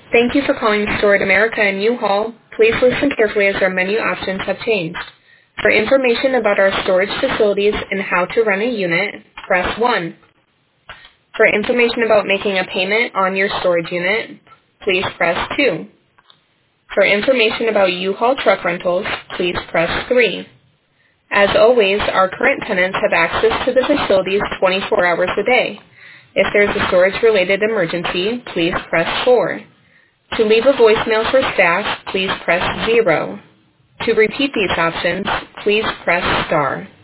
Thank you for calling Storage America and U-Haul. Please listen carefully as our menu options have changed. For information about our storage facilities and how to run a unit, press 1. For information about making a payment on your storage unit, please press 2. For information about U-Haul truck rentals, please press 3. As always, our current tenants have access to the facilities 24 hours a day. If there's a storage-related emergency, please press 4. To leave a voicemail for staff, please press 0. To repeat these options, please press star.